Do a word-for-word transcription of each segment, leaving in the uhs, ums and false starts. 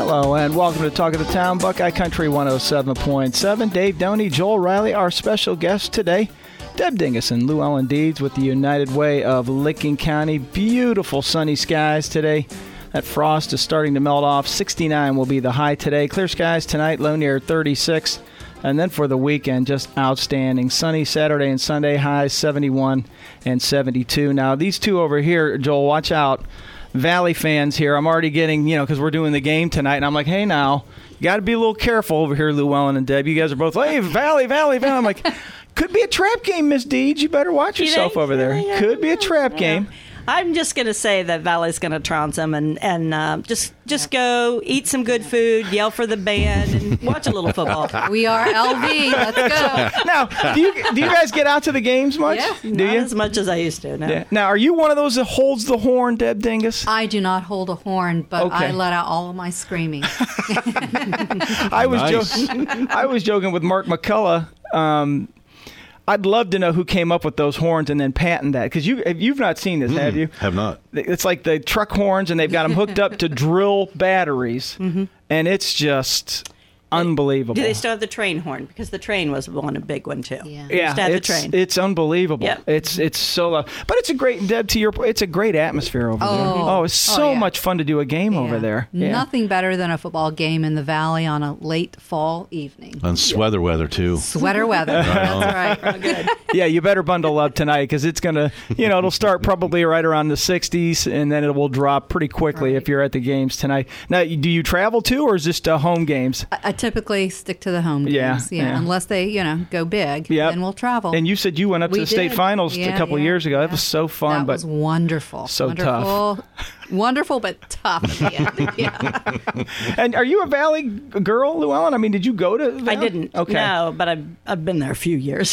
Hello and welcome to Talk of the Town, Buckeye Country one oh seven point seven. Dave Doney, Joel Riley, our special guest today. Deb Dingus and Lou Ellen Deeds with the United Way of Licking County. Beautiful sunny skies today. That frost is starting to melt off. sixty-nine will be the high today. Clear skies tonight, low near thirty-six. And then for the weekend, just outstanding. Sunny Saturday and Sunday, highs seventy-one and seventy-two. Now, these two over here, Joel, watch out. Valley fans here. I'm already getting, you know, because we're doing the game tonight, and I'm like, hey, now, you got to be a little careful over here, Llewellyn and Deb. You guys are both, hey, Valley, Valley, Valley. I'm like, could be a trap game, Miss Deeds. You better watch You yourself think? over there. Yeah, yeah, could be a trap yeah. game. I'm just going to say that Valley's going to trounce them and, and uh, just just go eat some good food, yell for the band, and watch a little football. We are L V. Let's go. Now, do you do you guys get out to the games much? Yeah. Do Not you? as much as I used to, no. Yeah. Now, are you one of those that holds the horn, Deb Dingus? I do not hold a horn, but Okay. I let out all of my screaming. I was Nice. joking. I was joking with Mark McCullough. Um, I'd love to know who came up with those horns and then patent that, because you you've not seen this, have you? Have not. It's like the truck horns, and they've got them hooked up to drill batteries, Mm-hmm. and it's just unbelievable. Do they still have the train horn? Because the train was one a big one, too. Yeah. Yeah, Used to have the it's, train. it's unbelievable. Yep. It's it's so loud. But it's a great, Deb, to your point, it's a great atmosphere over there. Oh. Oh, it's Oh, so yeah. much fun to do a game over Yeah. there. Yeah. Nothing better than a football game in the valley on a late fall evening. On sweater weather, too. Sweater weather. That's right. Good. Yeah, you better bundle up tonight, because it's going to, you know, it'll start probably right around the sixties, and then it will drop pretty quickly Right. if you're at the games tonight. Now, do you travel too, or is this uh, home games? I, I typically stick to the home Yeah, games. Yeah, yeah. unless they, you know, go big. Yep. Then we'll travel. And you said you went up to We the state did. finals a Yeah, couple yeah, years ago. That yeah. was so fun. That but was wonderful. So wonderful, tough. Wonderful, but tough at the end. Yeah. And are you a Valley girl, Llewellyn? I mean, did you go to Valley? I didn't. Okay. No, but I've, I've been there a few years.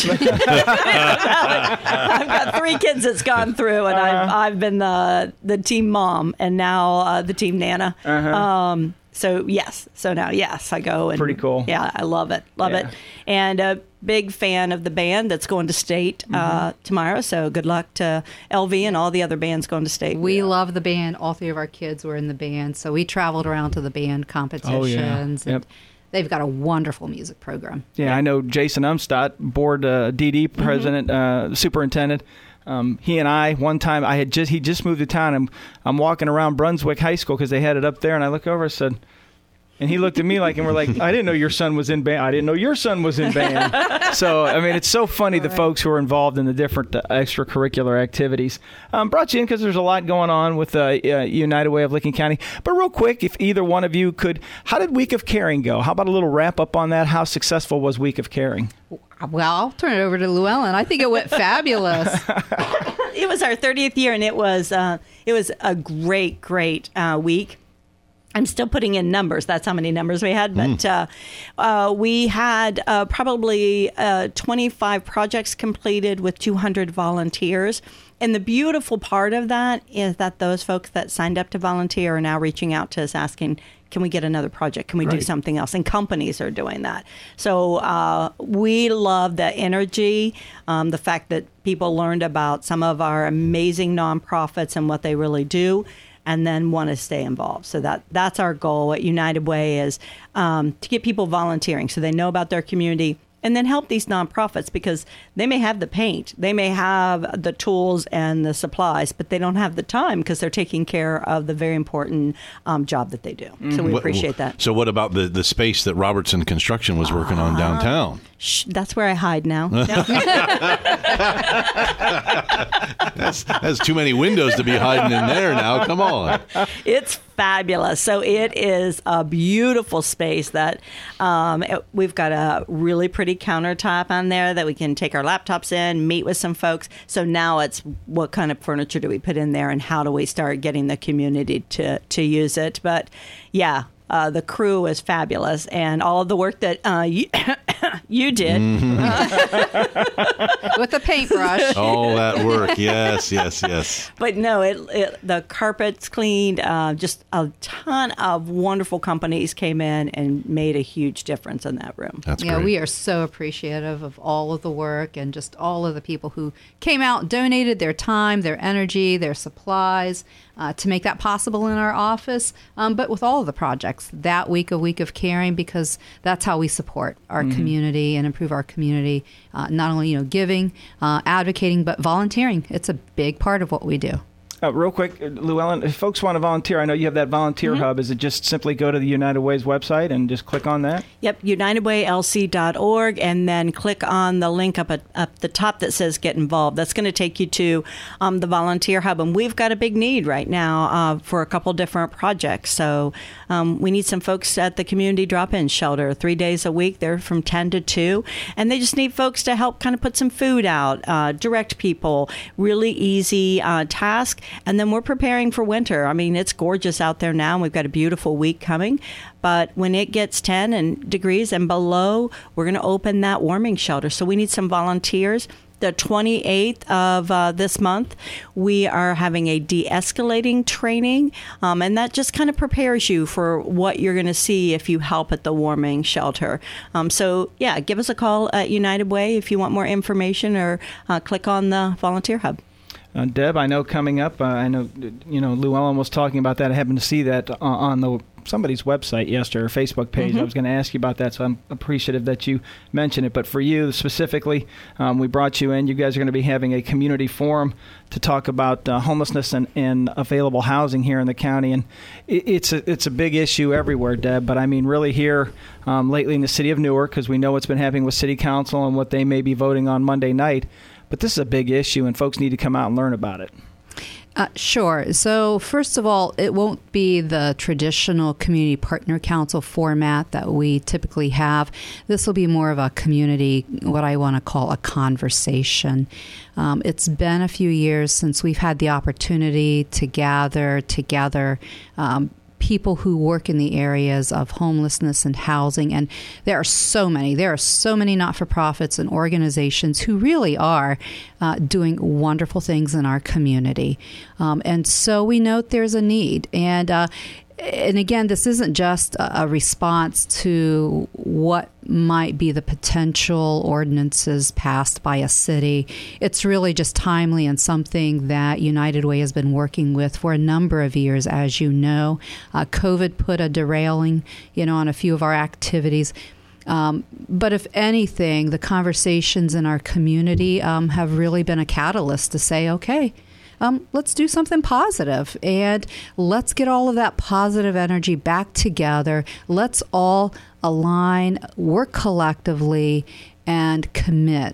I've got three kids that's gone through, and Uh-huh. I've, I've been the, the team mom and now uh, the team nana. Uh-huh. Um, so, yes. So now, yes, I go. And, Pretty cool. Yeah, I love it. Love Yeah. it. And a big fan of the band that's going to state uh, Mm-hmm. tomorrow. So good luck to L V and all the other bands going to state. We love the band. All three of our kids were in the band, so we traveled around to the band competitions. Yep. And they've got a wonderful music program. Yeah, I know Jason Umstadt, board uh, D D Mm-hmm. president, uh, superintendent. Um, he and I, one time, I had just he just moved to town, and I'm walking around Brunswick High School because they had it up there, and I look over and said, and he looked at me like, and we're like, I didn't know your son was in band. I didn't know your son was in band. So, I mean, it's so funny the folks who are involved in the different uh, extracurricular activities. Um, brought you in because there's a lot going on with uh, uh, United Way of Licking County. But real quick, if either one of you could, how did Week of Caring go? How about a little wrap up on that? How successful was Week of Caring? Well, I'll turn it over to Llewellyn. I think it went fabulous. It was our thirtieth year, and it was uh, it was a great, great uh, week. I'm still putting in numbers. That's how many numbers we had. But uh, uh, we had uh, probably uh, twenty-five projects completed with two hundred volunteers. And the beautiful part of that is that those folks that signed up to volunteer are now reaching out to us asking, can we get another project? Can we do Right. something else? And companies are doing that. So uh, we love the energy, um, the fact that people learned about some of our amazing nonprofits and what they really do, and then want to stay involved. So that that's our goal at United Way, is um, to get people volunteering so they know about their community, and then help these nonprofits, because they may have the paint, they may have the tools and the supplies, but they don't have the time because they're taking care of the very important um, job that they do. So we What- appreciate that. So what about the, the space that Robertson Construction was working on downtown? Shh, that's where I hide now. No. That's, that's too many windows to be hiding in there now. Come on. It's fabulous. So it is a beautiful space that um, it- we've got a really pretty countertop on there that we can take our laptops in, meet with some folks. So now it's what kind of furniture do we put in there, and how do we start getting the community to, to use it? But yeah, uh, the crew is fabulous, and all of the work that uh, you, you did. With a paintbrush. All that work. Yes, yes, yes. But no, it, it the carpets cleaned. Uh, just a ton of wonderful companies came in and made a huge difference in that room. That's Yeah, great. we are so appreciative of all of the work and just all of the people who came out, donated their time, their energy, their supplies uh, to make that possible in our office. Um, but with all of the projects, projects that week, a week of caring, because that's how we support our mm-hmm. community and improve our community. Uh, not only, you know, giving, uh, advocating, but volunteering. It's a big part of what we do. Uh, real quick, Llewellyn, if folks want to volunteer, I know you have that volunteer mm-hmm. hub. Is it just simply go to the United Way's website and just click on that? Yep, united way l c dot org, and then click on the link up at up the top that says Get Involved. That's going to take you to um, the volunteer hub, and we've got a big need right now uh, for a couple different projects. So um, we need some folks at the community drop-in shelter three days a week. They're from ten to two, and they just need folks to help kind of put some food out, uh, direct people, really easy uh, task. And then we're preparing for winter. I mean, it's gorgeous out there now, and we've got a beautiful week coming. But when it gets ten and degrees and below, we're going to open that warming shelter. So we need some volunteers. The twenty-eighth of uh, this month, we are having a de-escalating training, um, and that just kind of prepares you for what you're going to see if you help at the warming shelter. Um, so, yeah, give us a call at United Way if you want more information, or uh, click on the volunteer hub. Uh, Deb, I know coming up, uh, I know, you know, Llewellyn was talking about that. I happened to see that uh, on the somebody's website yesterday, or Facebook page. Mm-hmm. I was going to ask you about that, so I'm appreciative that you mentioned it. But for you specifically, um, we brought you in. You guys are going to be having a community forum to talk about uh, homelessness and, and available housing here in the county. And it, it's a, it's a big issue everywhere, Deb, but I mean really here um, lately in the city of Newark, because we know what's been happening with city council and what they may be voting on Monday night. But this is a big issue, and folks need to come out and learn about it. Uh, sure. So first of all, it won't be the traditional community partner council format that we typically have. This will be more of a community, what I want to call a conversation. Um, it's been a few years since we've had the opportunity to gather together um, people who work in the areas of homelessness and housing. And there are so many. There are so many not-for-profits and organizations who really are uh, doing wonderful things in our community. Um, and so we note there's a need. And uh, And again, this isn't just a response to what might be the potential ordinances passed by a city. It's really just timely and something that United Way has been working with for a number of years, as you know. Uh, COVID put a derailing, you know, on a few of our activities. Um, but if anything, the conversations in our community um, have really been a catalyst to say, okay, Um, let's do something positive, and let's get all of that positive energy back together. Let's all align, work collectively, and commit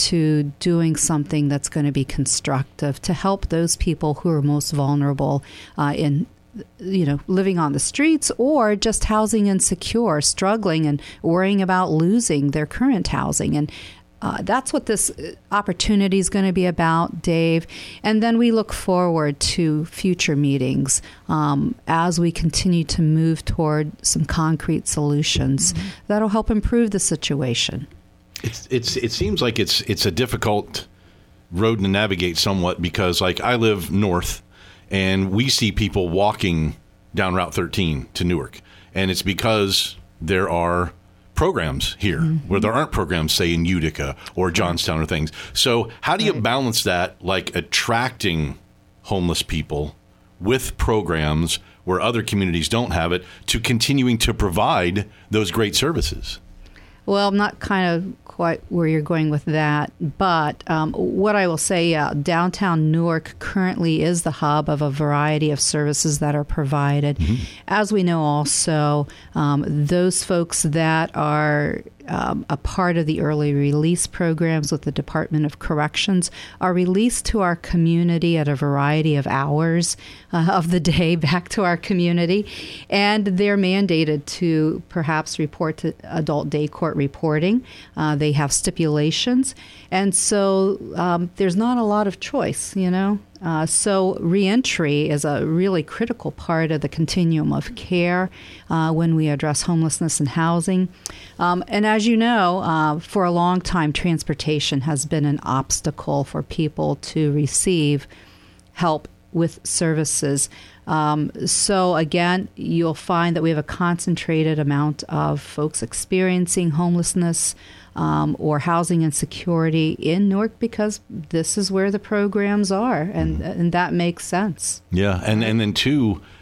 to doing something that's going to be constructive to help those people who are most vulnerable uh, in you know, living on the streets, or just housing insecure, struggling and worrying about losing their current housing. And Uh, that's what this opportunity is going to be about, Dave. And then we look forward to future meetings um, as we continue to move toward some concrete solutions mm-hmm. that'll help improve the situation. It's it's it seems like it's it's a difficult road to navigate somewhat, because like I live north, and we see people walking down Route thirteen to Newark, and it's because there are programs here mm-hmm. where there aren't programs, say, in Utica or Johnstown or things. So how do you right. balance that, like attracting homeless people with programs where other communities don't have it, to continuing to provide those great services? Well, I'm not kind of quite where you're going with that, but um, what I will say, uh, downtown Newark currently is the hub of a variety of services that are provided. Mm-hmm. As we know also, um, those folks that are um, a part of the early release programs with the Department of Corrections are released to our community at a variety of hours uh, of the day back to our community, and they're mandated to perhaps report to adult day court reporting. Uh, they have stipulations, and so um, there's not a lot of choice, you know. Uh, so reentry is a really critical part of the continuum of care uh, when we address homelessness and housing. Um, and as you know, uh, for a long time, transportation has been an obstacle for people to receive help with services. Um, so again, you'll find that we have a concentrated amount of folks experiencing homelessness um, or housing insecurity in Newark, because this is where the programs are, and mm-hmm. and that makes sense. Yeah, and, and then too,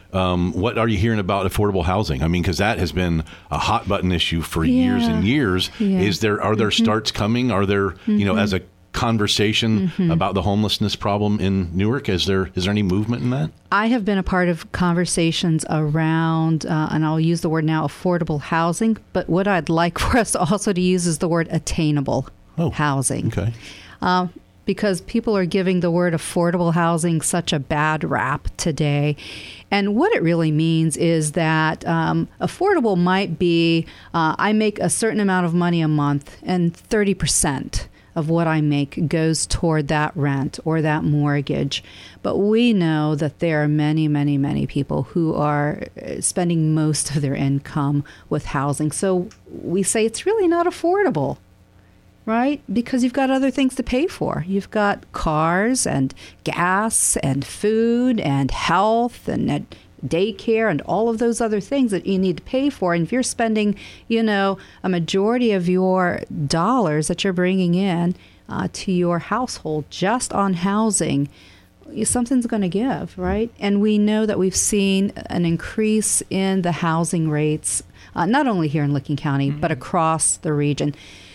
Um, what are you hearing about affordable housing? I mean, because that has been a hot button issue for yeah. years and years. Yeah. Is there are there mm-hmm. starts coming? Are there mm-hmm. you know as a conversation mm-hmm. about the homelessness problem in Newark? Is there is there any movement in that? I have been a part of conversations around, uh, and I'll use the word now, affordable housing. But what I'd like for us also to use is the word attainable oh, housing. Okay. Uh, because people are giving the word affordable housing such a bad rap today. And what it really means is that um, affordable might be uh, I make a certain amount of money a month and thirty percent of what I make goes toward that rent or that mortgage. But we know that there are many, many, many people who are spending most of their income with housing. So we say it's really not affordable, right? Because you've got other things to pay for. You've got cars and gas and food and health and daycare and all of those other things that you need to pay for. And if you're spending, you know, a majority of your dollars that you're bringing in uh, to your household just on housing, something's going to give, right? And we know that we've seen an increase in the housing rates, uh, not only here in Licking County, mm-hmm. but across the region.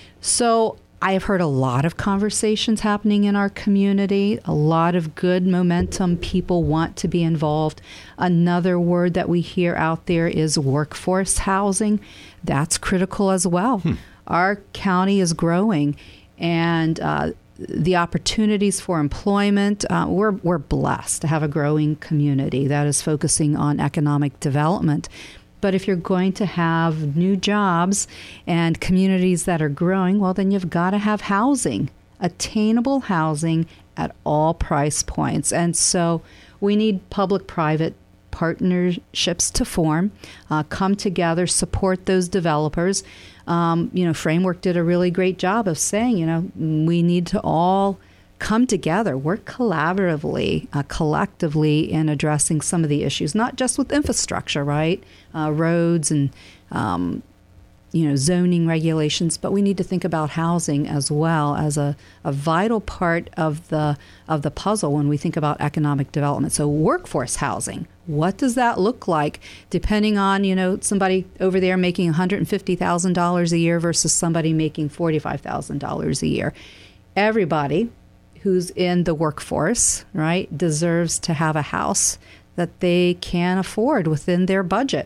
So I have heard a lot of conversations happening in our community, a lot of good momentum. People want to be involved. Another word that we hear out there is workforce housing. That's critical as well. Hmm. Our county is growing, and uh, the opportunities for employment, uh, we're, we're blessed to have a growing community that is focusing on economic development. But if you're going to have new jobs and communities that are growing, well, then you've got to have housing, attainable housing at all price points. And so we need public-private partnerships to form, uh, come together, support those developers. Um, you know, Framework did a really great job of saying, you know, we need to all come together, work collaboratively, uh, collectively in addressing some of the issues, not just with infrastructure, right? Uh, roads and, um, you know, zoning regulations, but we need to think about housing as well as a, a vital part of the of the puzzle when we think about economic development. So workforce housing, what does that look like depending on, you know, somebody over there making one hundred fifty thousand dollars a year versus somebody making forty-five thousand dollars a year? Everybody who's in the workforce, right, deserves to have a house that they can afford within their budget.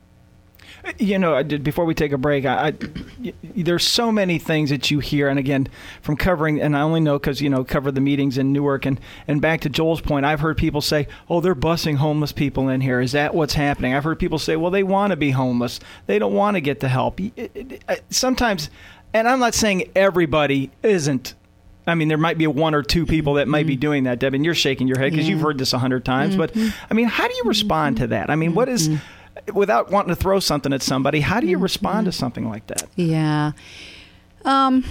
You know, I did, before we take a break, I, I, there's so many things that you hear, and again, from covering, and I only know because, you know, cover the meetings in Newark, and, and back to Joel's point, I've heard people say, oh, they're busing homeless people in here. Is that what's happening? I've heard people say, well, they want to be homeless. They don't want to get the help. It, it, it, sometimes, and I'm not saying everybody isn't. I mean, there might be one or two people that might mm-hmm. be doing that, Deb, and you're shaking your head because yeah. you've heard this a hundred times. Mm-hmm. But, I mean, how do you respond to that? I mean, what is, without wanting to throw something at somebody, how do you respond to something like that? Yeah. Um,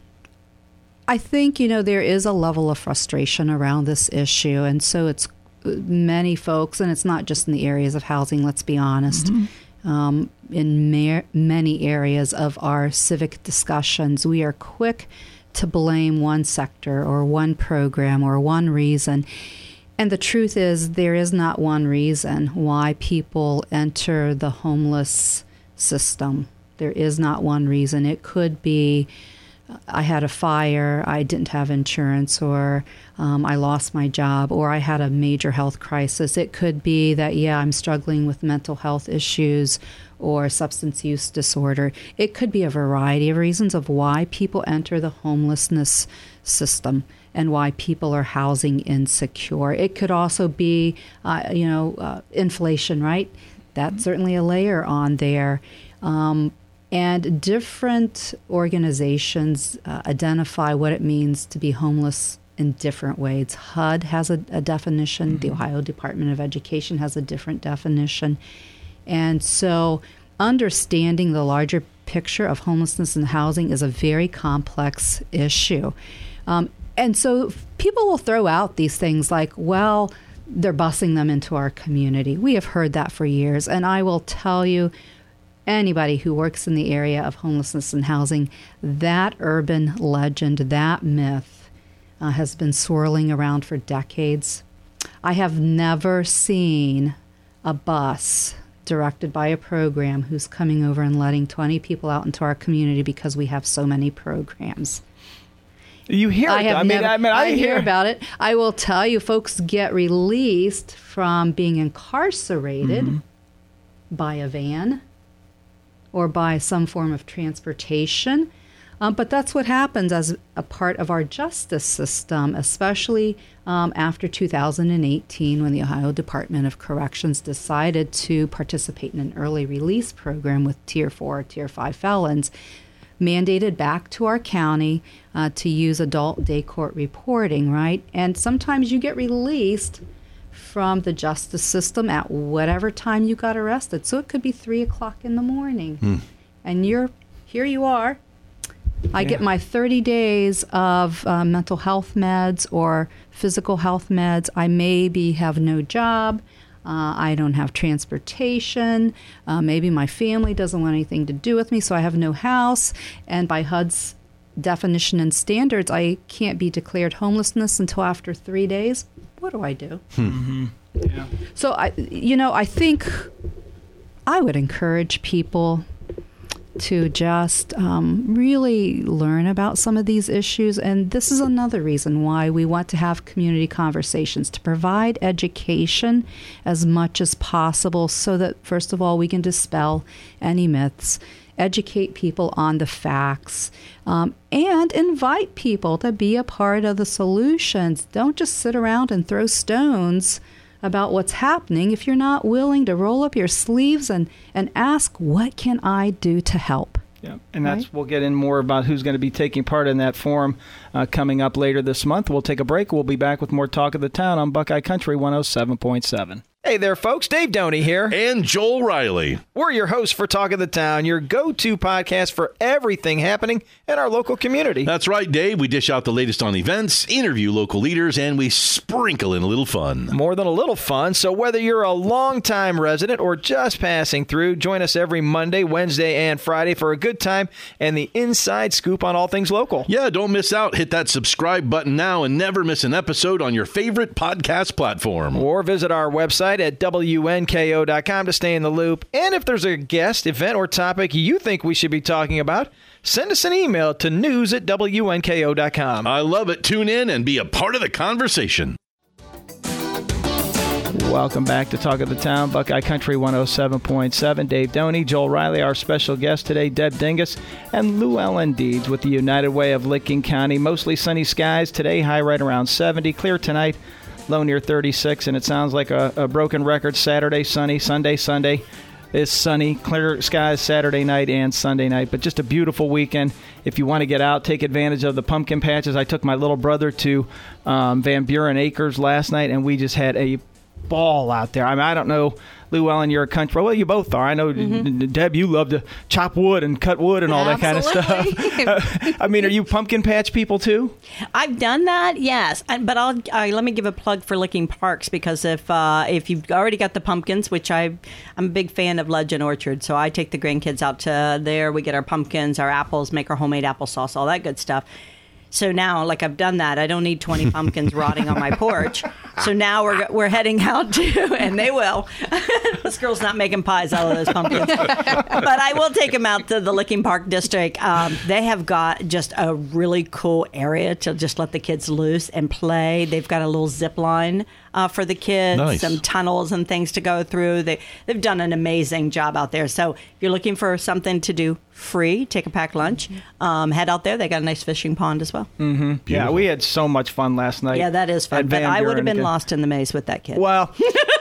I think, you know, there is a level of frustration around this issue. And so it's many folks, and it's not just in the areas of housing, let's be honest. Mm-hmm. Um, in ma- many areas of our civic discussions, we are quick to blame one sector or one program or one reason. And the truth is there is not one reason why people enter the homeless system. There is not one reason. It could be I had a fire, I didn't have insurance, or um, I lost my job, or I had a major health crisis. It could be that, yeah, I'm struggling with mental health issues or substance use disorder. It could be a variety of reasons of why people enter the homelessness system and why people are housing insecure. It could also be, uh, you know, uh, inflation, right? That's certainly a layer on there. Um, and different organizations uh, identify what it means to be homeless in different ways. H U D has a, a definition. Mm-hmm. The Ohio Department of Education has a different definition. And so understanding the larger picture of homelessness and housing is a very complex issue. Um, and so people will throw out these things like, well, they're busing them into our community. We have heard that for years. And I will tell you, anybody who works in the area of homelessness and housing, that urban legend, that myth uh, has been swirling around for decades. I have never seen a bus directed by a program who's coming over and letting twenty people out into our community because we have so many programs. You hear it. I have I mean, never, I mean, I, I hear hear about it. I will tell you, folks get released from being incarcerated mm-hmm. by a van or by some form of transportation. Um, but that's what happens as a part of our justice system, especially um, after two thousand eighteen when the Ohio Department of Corrections decided to participate in an early release program with Tier four or Tier five felons, mandated back to our county uh, to use adult day court reporting, right? And sometimes you get released from the justice system at whatever time you got arrested. So it could be three o'clock in the morning. Hmm. And you're here you are. I yeah. get my thirty days of uh, mental health meds or physical health meds. I maybe have no job. Uh, I don't have transportation. Uh, maybe my family doesn't want anything to do with me, so I have no house. And by H U D's definition and standards, I can't be declared homelessness until after three days. What do I do? Mm-hmm. Yeah. So, I, you know, I think I would encourage people to just um, really learn about some of these issues. And this is another reason why we want to have community conversations, to provide education as much as possible so that, first of all, we can dispel any myths, educate people on the facts, um, and invite people to be a part of the solutions. Don't just sit around and throw stones about what's happening if you're not willing to roll up your sleeves and, and ask, what can I do to help? Yeah, and that's right? We'll get in more about who's going to be taking part in that forum uh, coming up later this month. We'll take a break. We'll be back with more Talk of the Town on Buckeye Country one oh seven point seven. Hey there, folks. Dave Doney here. And Joel Riley. We're your hosts for Talk of the Town, your go-to podcast for everything happening in our local community. That's right, Dave. We dish out the latest on events, interview local leaders, and we sprinkle in a little fun. More than a little fun. So whether you're a longtime resident or just passing through, join us every Monday, Wednesday, and Friday for a good time and the inside scoop on all things local. Yeah, don't miss out. Hit that subscribe button now and never miss an episode on your favorite podcast platform. Or visit our website at W N K O dot com to stay in the loop. And if there's a guest, event, or topic you think we should be talking about, send us an email to news at W N K O dot com. I love it. Tune in and be a part of the conversation. Welcome back to Talk of the Town, Buckeye Country one oh seven point seven. Dave Doney, Joel Riley, our special guest today, Deb Dingus, and Lou Ellen Deeds with the United Way of Licking County. Mostly sunny skies today, high right around seventy. Clear tonight, low near thirty-six, and it sounds like a, a broken record. Saturday, sunny. Sunday, Sunday is sunny. Clear skies Saturday night and Sunday night, but just a beautiful weekend. If you want to get out, take advantage of the pumpkin patches. I took my little brother to um, Van Buren Acres last night, and we just had a ball out there. I mean, I don't know, Lou Ellen, you're a country. Well, you both are. I know, mm-hmm. Deb, you love to chop wood and cut wood and all Absolutely. that kind of stuff. I mean, are you pumpkin patch people too? I've done that, yes. But I'll uh, let me give a plug for Licking Parks, because if uh, if you've already got the pumpkins, which I I'm a big fan of Legend Orchard, so I take the grandkids out to there. We get our pumpkins, our apples, make our homemade applesauce, all that good stuff. So now, like, I've done that. I don't need twenty pumpkins rotting on my porch. So now we're we're heading out to, and they will. This girl's not making pies out of those pumpkins. But I will take them out to the Licking Park District. Um, they have got just a really cool area to just let the kids loose and play. They've got a little zip line uh, for the kids, nice. Some tunnels and things to go through. They, they've done an amazing job out there. So if you're looking for something to do free, take a packed lunch, um, head out there. They got a nice fishing pond as well. Mm-hmm. Yeah, we had so much fun last night. Yeah, that is fun. But I would have been lost in the maze with that kid. Well,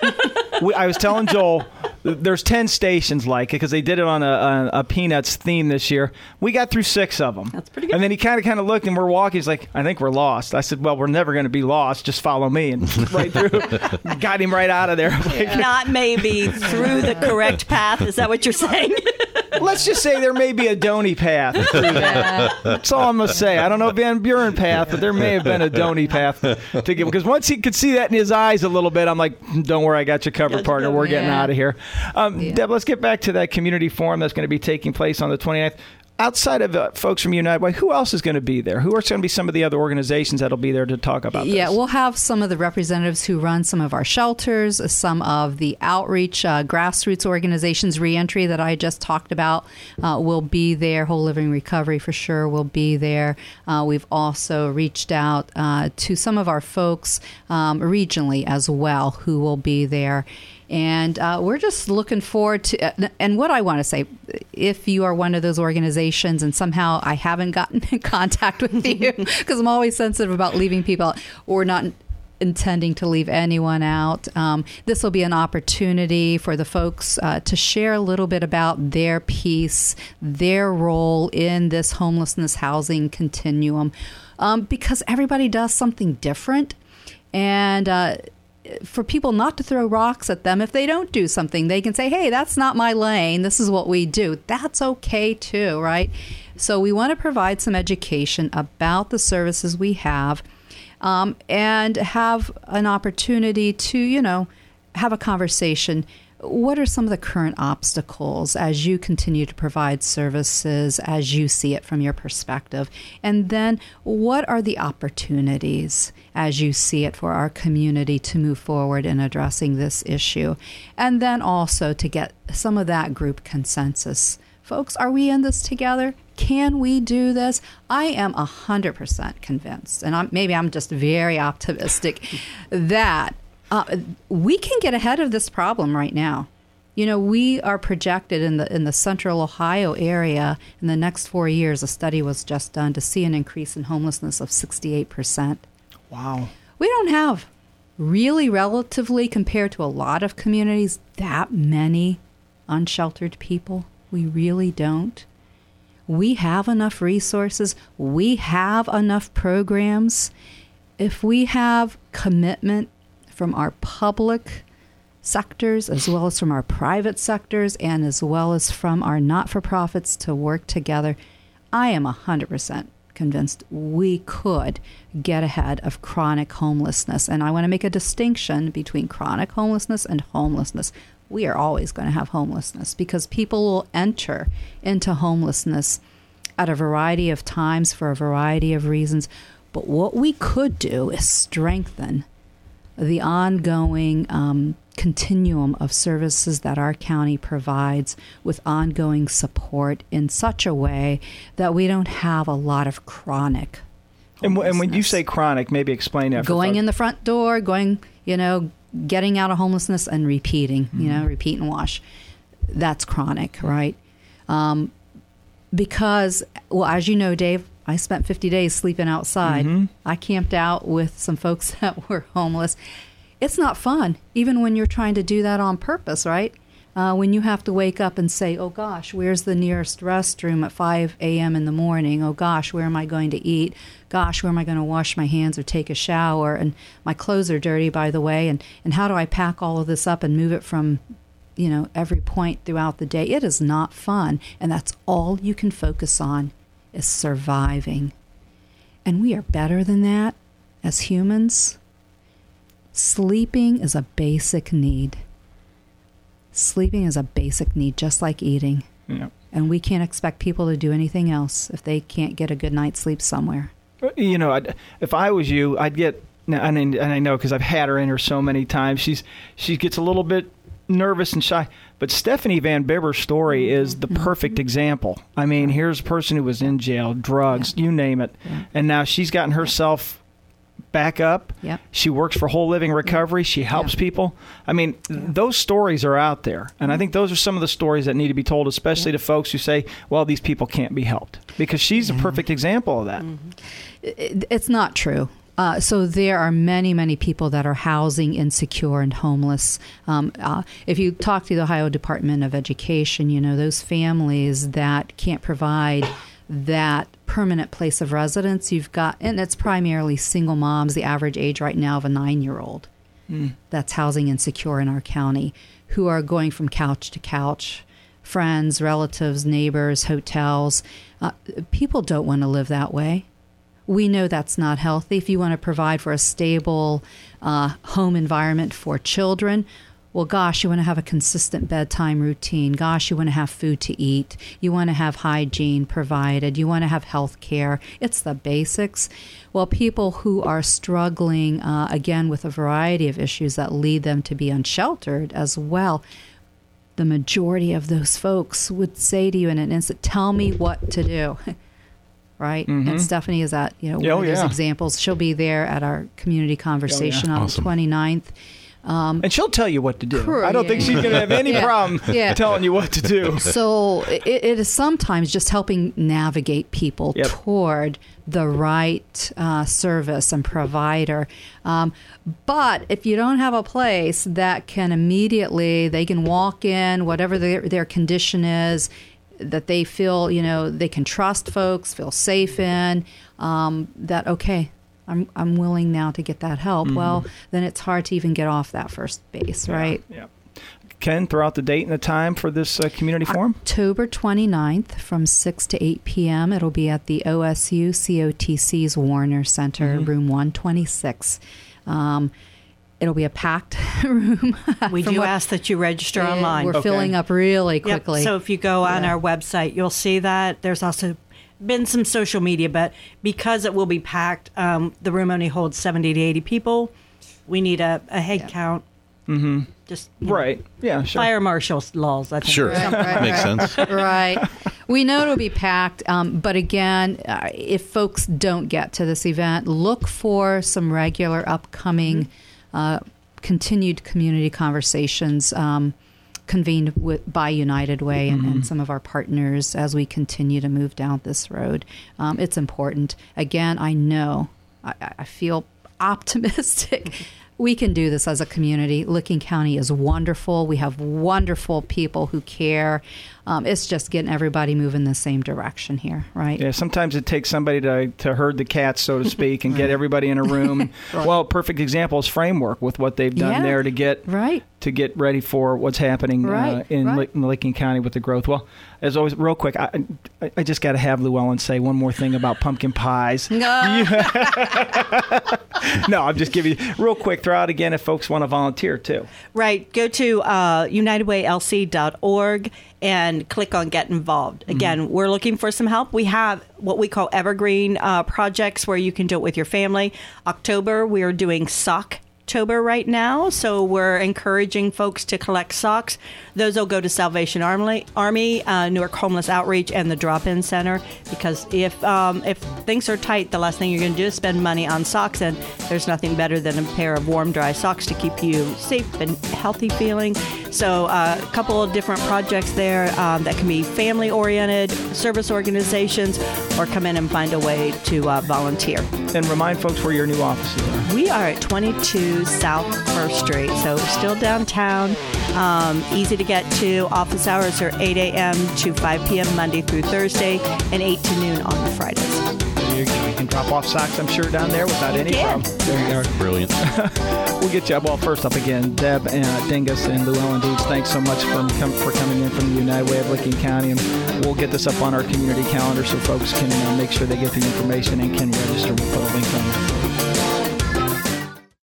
we, I was telling Joel, there's ten stations like it, because they did it on a, a, a Peanuts theme this year. We got through six of them. That's pretty good. And then he kind of kind of looked, and we're walking. He's like, I think we're lost. I said, well, we're never going to be lost. Just follow me. And right through. Got him right out of there. Yeah. Not maybe through the correct path. Is that what you're saying? Let's just say there may be a Doney path through there. That's all I'm going to say. I don't know Van Buren path, but there may have been a Doney path to give. Because once he could see that in his eyes a little bit, I'm like, don't worry, I got you covered, partner. We're getting yeah. out of here. Um, yeah. Deb, let's get back to that community forum that's going to be taking place on the twenty-ninth. outside of uh, folks from United Way, who else is going to be there? Who are going to be some of the other organizations that'll be there to talk about this? Yeah, we'll have some of the representatives who run some of our shelters, some of the outreach uh, grassroots organizations, reentry that I just talked about uh, will be there. Whole Living Recovery for sure will be there. Uh, we've also reached out uh, to some of our folks um, regionally as well who will be there. And uh, we're just looking forward to, uh, and what I want to say, if you are one of those organizations and somehow I haven't gotten in contact with you, because I'm always sensitive about leaving people out, or not intending to leave anyone out, um, this will be an opportunity for the folks uh, to share a little bit about their piece, their role in this homelessness housing continuum, um, because everybody does something different. And uh for people not to throw rocks at them if they don't do something. They can say, hey, that's not my lane. This is what we do. That's okay too, right? So we want to provide some education about the services we have um, and have an opportunity to, you know, have a conversation. What are some of the current obstacles as you continue to provide services as you see it from your perspective? And then what are the opportunities as you see it for our community to move forward in addressing this issue? And then also to get some of that group consensus. Folks, are we in this together? Can we do this? I am one hundred percent convinced, and I'm, maybe I'm just very optimistic, that Uh, we can get ahead of this problem right now. You know, we are projected in the in the central Ohio area in the next four years, a study was just done, to see an increase in homelessness of sixty-eight percent. Wow. We don't have, really relatively compared to a lot of communities, that many unsheltered people. We really don't. We have enough resources. We have enough programs. If we have commitment from our public sectors as well as from our private sectors and as well as from our not-for-profits to work together, I am one hundred percent convinced we could get ahead of chronic homelessness. And I want to make a distinction between chronic homelessness and homelessness. We are always going to have homelessness because people will enter into homelessness at a variety of times for a variety of reasons. But what we could do is strengthen the ongoing um, continuum of services that our county provides with ongoing support in such a way that we don't have a lot of chronic And, w- and when you say chronic, maybe explain that. Going in the front door, going, you know, getting out of homelessness and repeating, mm-hmm. you know, repeat and wash. That's chronic, right? Um, because, well, as you know, Dave, I spent fifty days sleeping outside. Mm-hmm. I camped out with some folks that were homeless. It's not fun, even when you're trying to do that on purpose, right? Uh, when you have to wake up and say, oh, gosh, where's the nearest restroom at five a.m. in the morning? Oh, gosh, where am I going to eat? Gosh, where am I going to wash my hands or take a shower? And my clothes are dirty, by the way. And, and how do I pack all of this up and move it from, you know, every point throughout the day? It is not fun. And that's all you can focus on is surviving. And we are better than that as humans. Sleeping is a basic need. Sleeping is a basic need, just like eating. Yeah. And we can't expect people to do anything else if they can't get a good night's sleep somewhere. You know, I'd, if I was you, I'd get, and I, and I know because I've had her in here so many times, she's she gets a little bit nervous and shy. But Stephanie Van Bibber's story is the perfect example. I mean, here's a person who was in jail, drugs, yeah. you name it. Yeah. And now she's gotten herself back up. Yep. She works for Whole Living Recovery. She helps yeah. people. I mean, yeah. those stories are out there. And I think those are some of the stories that need to be told, especially yeah. to folks who say, well, these people can't be helped. Because she's yeah. a perfect example of that. Mm-hmm. It, it's not true. Uh, so there are many, many people that are housing insecure and homeless. Um, uh, if you talk to the Ohio Department of Education, you know, those families that can't provide that permanent place of residence, you've got, and it's primarily single moms, the average age right now of a nine-year-old mm. that's housing insecure in our county, who are going from couch to couch, friends, relatives, neighbors, hotels. Uh, people don't want to live that way. We know that's not healthy. If you want to provide for a stable uh, home environment for children, well, gosh, you want to have a consistent bedtime routine. Gosh, you want to have food to eat. You want to have hygiene provided. You want to have health care. It's the basics. Well, people who are struggling, uh, again, with a variety of issues that lead them to be unsheltered as well, the majority of those folks would say to you in an instant, tell me what to do. Right? Mm-hmm. And Stephanie is at, you know, one oh, of those yeah. examples. She'll be there at our community conversation oh, yeah. on awesome. the twenty-ninth. Um, and she'll tell you what to do. Correct. I don't think she's going to have any yeah. problem yeah. telling you what to do. So it, it is sometimes just helping navigate people yep. toward the right uh, service and provider. Um, but if you don't have a place that can immediately, they can walk in, whatever their, their condition is, that they feel, you know, they can trust folks, feel safe in, um, that, okay, I'm I'm willing now to get that help. Mm-hmm. Well, then it's hard to even get off that first base, yeah, right? Yeah. Ken, throw out the date and the time for this uh, community forum. October twenty-ninth from six to eight p.m. It'll be at the O S U C O T C's Warner Center, mm-hmm. room one twenty-six. Um, it'll be a packed room. We do what, ask that you register uh, online. We're okay. filling up really quickly. Yep. So if you go on yeah. our website, you'll see that. There's also been some social media, but because it will be packed, um, the room only holds seventy to eighty people. We need a, a head yeah. count. Mm-hmm. Just right. know, yeah, sure. Fire marshal laws, I think. Sure. Right, right, Makes right. sense. Right. We know it'll be packed, um, but again, uh, if folks don't get to this event, look for some regular upcoming mm-hmm. uh, continued community conversations um, convened with, by United Way and, mm-hmm. and some of our partners as we continue to move down this road. Um, it's important. Again, I know, I, I feel optimistic. We can do this as a community. Licking County is wonderful. We have wonderful people who care. Um, it's just getting everybody moving the same direction here, right? Yeah, sometimes it takes somebody to to herd the cats, so to speak, and get everybody in a room. Right. Well, perfect example is Framework with what they've done yeah. there to get right. to get ready for what's happening right. uh, in, right. Lick, in Licking County with the growth. Well, as always, real quick, I, I just got to have Llewellyn say one more thing about pumpkin pies. No, no, I'm just giving you real quick. Throw out again if folks want to volunteer too. Right. Go to uh, united way l c dot org and click on Get Involved. Again, mm-hmm. we're looking for some help. We have what we call evergreen uh, projects where you can do it with your family. October, we are doing Socktober right now, so we're encouraging folks to collect socks. Those will go to Salvation Army, Army uh, Newark Homeless Outreach, and the Drop-In Center, because if um, if things are tight, the last thing you're going to do is spend money on socks, and there's nothing better than a pair of warm, dry socks to keep you safe and healthy feeling. So uh, a couple of different projects there um, that can be family-oriented, service organizations, or come in and find a way to uh, volunteer. And remind folks where your new offices are. We are at twenty-two South First Street, so still downtown, um, easy to get to. Office hours are eight a.m. to five p.m. Monday through Thursday, and eight to noon on Fridays. You can, you can drop off socks, I'm sure, down there without any can. problem. There you go. Brilliant. We'll get you up. Well, first up again, Deb uh, Dingus and Llewellyn Deeds, thanks so much for, com- for coming in from the United Way of Licking County. And we'll get this up on our community calendar so folks can uh, make sure they get the information and can register. We'll put a link on